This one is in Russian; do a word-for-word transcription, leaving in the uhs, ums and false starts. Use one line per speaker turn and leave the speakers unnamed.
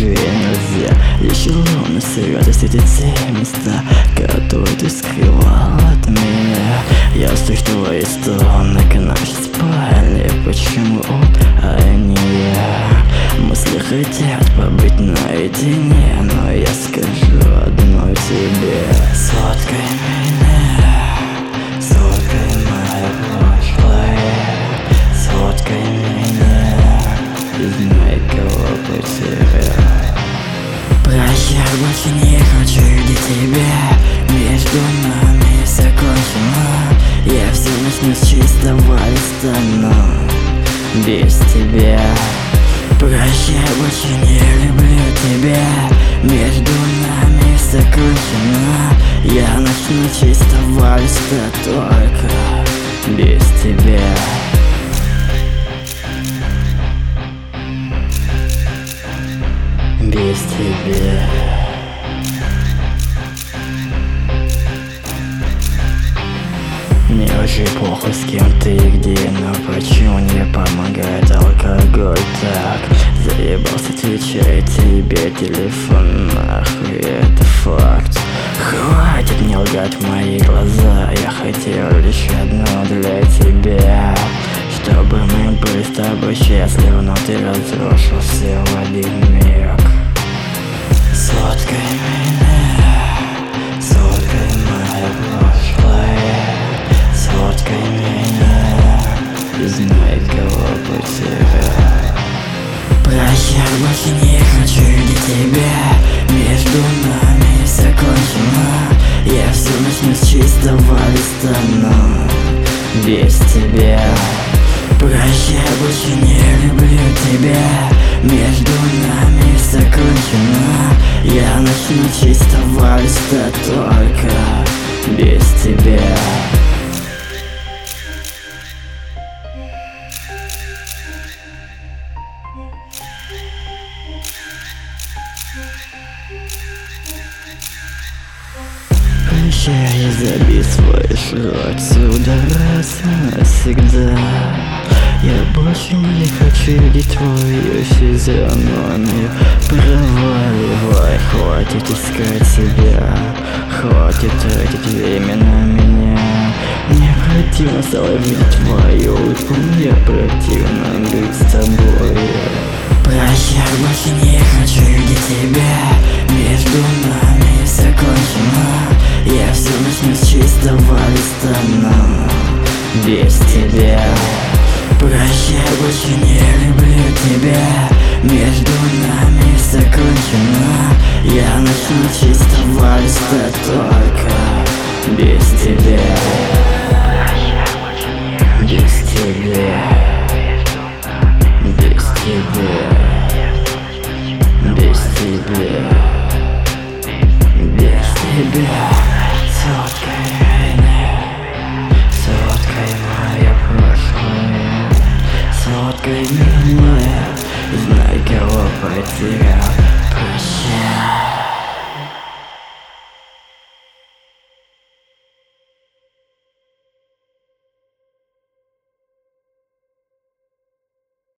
тебе нельзя. Лишь лунный свет осветит те места, которые ты скрывал от меня. Я слышу твои стоны к нашей спальне. Почему он, а не я? Мысли хотят побыть наедине, но я скажу одно тебе: сфоткай меня, сфоткай мое прошлое, сфоткай меня и знай, кого потерял. Прощай, больше не хочу видеть тебя. Между нами все кончено. Я все начну с чистого листа, но без тебя. Прощай, больше не люблю тебя. Между нами все кончено. Я начну с чистого листа, только без тебя. Без тебя. Мне очень плохо, с кем ты и где, но почему не помогает алкоголь так? Заебался отвечать тебе телефон, нахуй, это факт. Хватит мне лгать в мои глаза, я хотел лишь одно для тебя, чтобы мы были с тобой счастливы, но ты разрушил все в один миг. Сфоткай меня, сфоткай мое прошлое, сфоткай меня и знай, кого потерял. Прощай, больше не хочу видеть тебя. Между нами все кончено. Я все начну с чистого листа, но без тебя. Прощай, больше не люблю тебя. Между нами все кончено. Я начну с чистого листа, только без тебя. Прощай, забей свой шрот отсюда раз и навсегда. Я больше не хочу видеть твою физиономию. Проваливай, хватит искать себя, хватит тратить время на меня. Мне противно стало видеть твою улыбку, мне противно быть с тобой. Прощай, больше не хочу видеть тебя. Между нами все кончено. Я все начну с чистого листа, но без тебя. Прощай, больше не люблю тебя. Между нами все кончено. Я начну с чистого листа, только без тебя. Без тебя. Без тебя. Без тебя. Без тебя. Сфоткай меня, сфоткай мое прошлое, сфоткай меня, знай, кого потерял. Прощай.